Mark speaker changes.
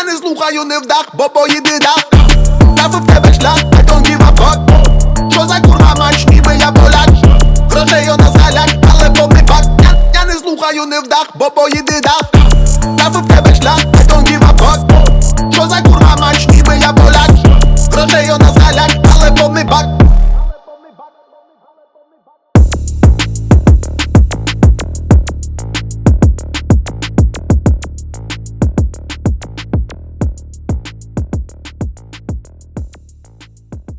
Speaker 1: Я не слухаю не вдах, бо поїде дах. Трафив в тебе шлях, I don't give a fuck. Що за курва матч, ніби я поляк. Грошей у нас галяк, але повний бак. Я не слухаю не вдах, бо поїде дах. Трафив в тебе шлях, I don't give a fuck. Що за курва